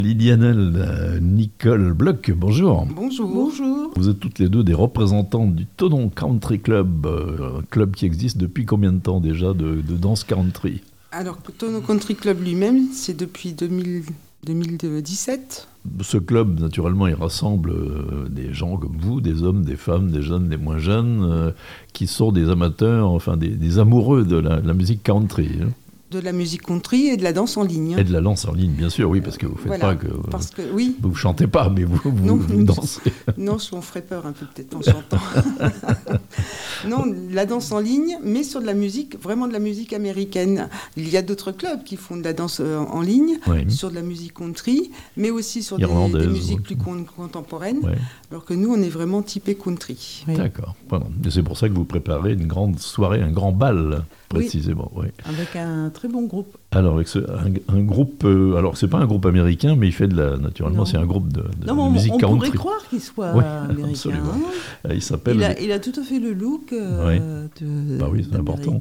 Liliane Nicole Bloch, bonjour. Bonjour. Vous êtes toutes les deux des représentantes du Thonon Country Club, un club qui existe depuis combien de temps déjà de danse country? Alors, le Thonon Country Club lui-même, c'est depuis 2017. Ce club, naturellement, il rassemble des gens comme vous, des hommes, des femmes, des jeunes, des moins jeunes, qui sont des amateurs, enfin des amoureux de la musique country. De la musique country et de la danse en ligne. Et de la danse en ligne, bien sûr, oui, parce que vous ne faites pas que... Parce que, oui. Vous ne chantez pas, mais vous dansez. Non, on ferait peur un peu peut-être en chantant. Non, la danse en ligne, mais sur de la musique, vraiment de la musique américaine. Il y a d'autres clubs qui font de la danse en ligne, sur de la musique country, mais aussi sur des musiques plus contemporaines, alors que nous, on est vraiment typé country. Oui. D'accord. Voilà. Et c'est pour ça que vous préparez une grande soirée, un grand bal, précisément. Oui. Avec un très bon groupe. Alors, avec un groupe... alors, c'est pas un groupe américain, mais il fait de la... Naturellement, c'est un groupe de musique country. On pourrait croire qu'il soit américain. Absolument. Il s'appelle... Il a tout à fait le look c'est important.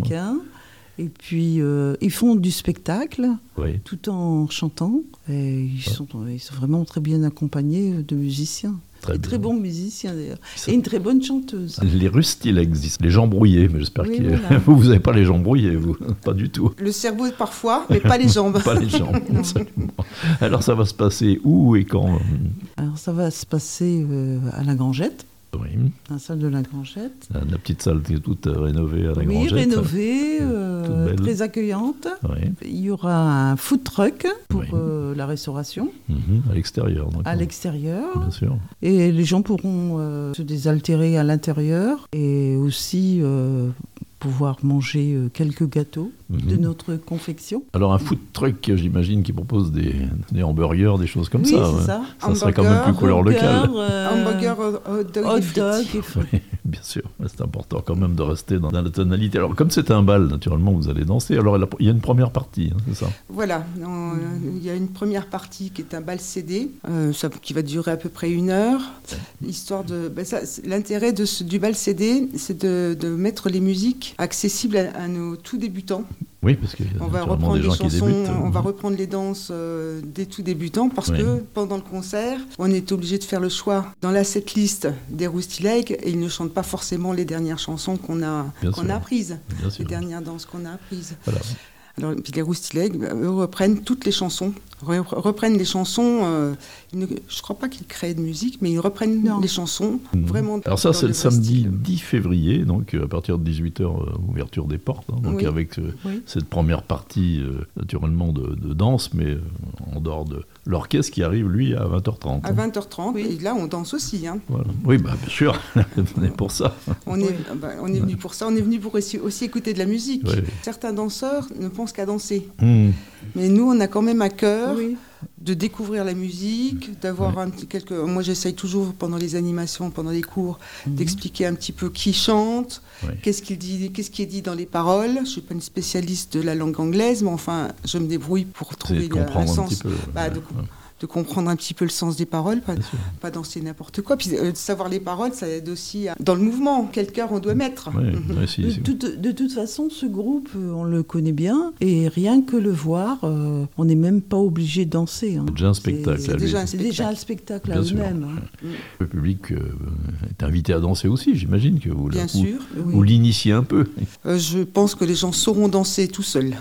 Et puis, ils font du spectacle tout en chantant. Et ils sont vraiment très bien accompagnés de musiciens. Très bons musiciens d'ailleurs. Et une très bonne chanteuse. Les rustiles existent, les gens brouillés, mais j'espère que vous n'avez pas les jambes brouillées, vous. Pas du tout. Le cerveau parfois, mais pas les jambes. Pas les jambes, absolument. Alors ça va se passer où et quand? Alors ça va se passer à la Grangette. Oui. Dans la salle de la Grangette. La petite salle qui est toute rénovée à la Grangette. Oui, rénovée, très accueillante. Oui. Il y aura un food truck pour la restauration. À l'extérieur. D'accord. À l'extérieur. Bien sûr. Et les gens pourront se désaltérer à l'intérieur et aussi pouvoir manger quelques gâteaux de notre confection. Alors un food truck, j'imagine, qui propose des hamburgers, des choses comme ça. Oui, c'est ça. Ça serait quand même plus couleur locale. Hamburger, hot dog et frites. Oui, bien sûr. C'est important quand même de rester dans la tonalité. Alors comme c'est un bal, naturellement, vous allez danser. Alors il y a une première partie, c'est ça? Voilà. Il y a une première partie qui est un bal CD, qui va durer à peu près 1 heure. Histoire de... l'intérêt du bal CD, c'est de mettre les musiques accessibles à nos tout débutants. Oui, parce qu'il y a naturellement des gens qui débutent. On va reprendre les danses des tout débutants parce que pendant le concert, on est obligé de faire le choix dans la setlist des Roustilegs et ils ne chantent pas forcément les dernières chansons qu'on a apprises, les dernières danses qu'on a apprises. Voilà. Alors, puis les Roustilegs, eux, reprennent toutes les chansons. Reprennent les chansons. Je ne crois pas qu'ils créent de musique, mais ils reprennent les chansons vraiment. Alors ça, c'est le samedi 10 février, donc à partir de 18h, ouverture des portes. Donc avec cette première partie, naturellement, de danse, mais en dehors de l'orchestre qui arrive, lui, à 20h30. À 20h30, et là, on danse aussi. Voilà. Oui, bien sûr, on est pour ça. On est venu pour ça, on est venu pour aussi écouter de la musique. Certains danseurs ne pensent qu'à danser. Mais nous, on a quand même à cœur de découvrir la musique, d'avoir Moi, j'essaye toujours, pendant les animations, pendant les cours, d'expliquer un petit peu qui chante, qu'est-ce qui est dit dans les paroles. Je ne suis pas une spécialiste de la langue anglaise, mais enfin, je me débrouille pour trouver un sens. De comprendre un petit peu le sens des paroles, pas danser n'importe quoi. Puis de savoir les paroles, ça aide aussi dans le mouvement. Quel cœur on doit mettre. De toute façon, ce groupe, on le connaît bien. Et rien que le voir, on n'est même pas obligé de danser. C'est déjà un spectacle. C'est déjà un spectacle à eux-mêmes. Le public est invité à danser aussi, j'imagine que vous l'initiez un peu. Je pense que les gens sauront danser tout seuls.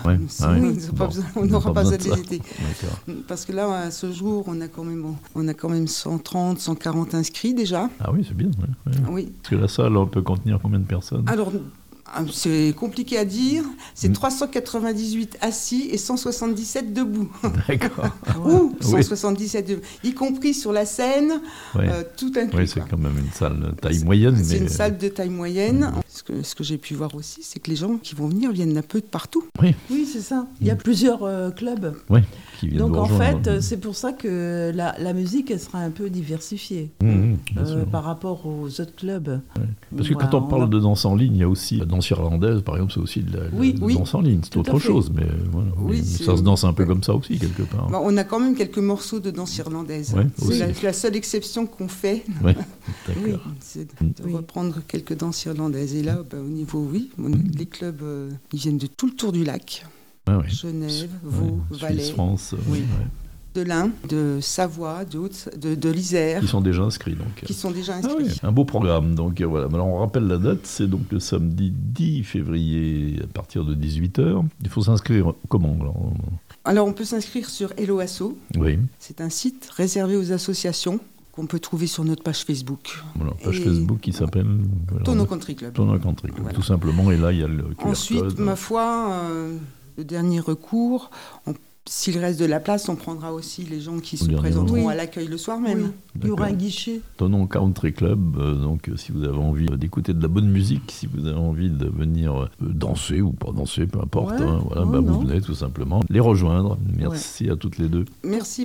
On n'aura pas besoin de les aider. Parce que là, à ce jour, on a quand même 130, 140 inscrits déjà. Ah oui, c'est bien. Oui. Parce que la salle, on peut contenir combien de personnes? Alors, c'est compliqué à dire. C'est 398 assis et 177 debout. D'accord. Ou 177 debout. Y compris sur la scène, tout inclus. Oui, c'est quand même une salle de taille moyenne. C'est une salle de taille moyenne. Ce que j'ai pu voir aussi, c'est que les gens qui vont venir viennent un peu de partout. Oui, c'est ça. Il y a plusieurs clubs. Donc en fait, c'est pour ça que la musique, elle sera un peu diversifiée par rapport aux autres clubs. Parce que quand on parle de danse en ligne, il y a aussi la danse irlandaise, par exemple, c'est aussi de la danse en ligne. C'est autre chose, mais ça se danse un peu comme ça aussi, quelque part. On a quand même quelques morceaux de danse irlandaise. C'est la seule exception qu'on fait. C'est de reprendre quelques danses irlandaises. Et là, au niveau, les clubs, ils viennent de tout le tour du lac. Genève, Vaud, Valais. Suisse, France. de l'Ain, de Savoie, de l'Isère. Qui sont déjà inscrits donc. Qui sont déjà inscrits. Ah oui, un beau programme. Donc voilà. Alors on rappelle la date, c'est donc le samedi 10 février à partir de 18h. Il faut s'inscrire comment alors on peut s'inscrire sur Hello Asso. Oui. C'est un site réservé aux associations qu'on peut trouver sur notre page Facebook. Voilà, page Facebook qui s'appelle Tonneau Country Club. Tonneau Country Club, voilà. Tout simplement. Et là, il y a le QR Ensuite, code. ma foi, le dernier recours, s'il reste de la place, on prendra aussi les gens qui se présenteront à l'accueil le soir même. Oui. Il y aura un guichet. Tonneau Country Club, donc si vous avez envie d'écouter de la bonne musique, si vous avez envie de venir danser ou pas danser, peu importe, vous venez tout simplement les rejoindre. Merci à toutes les deux. Merci.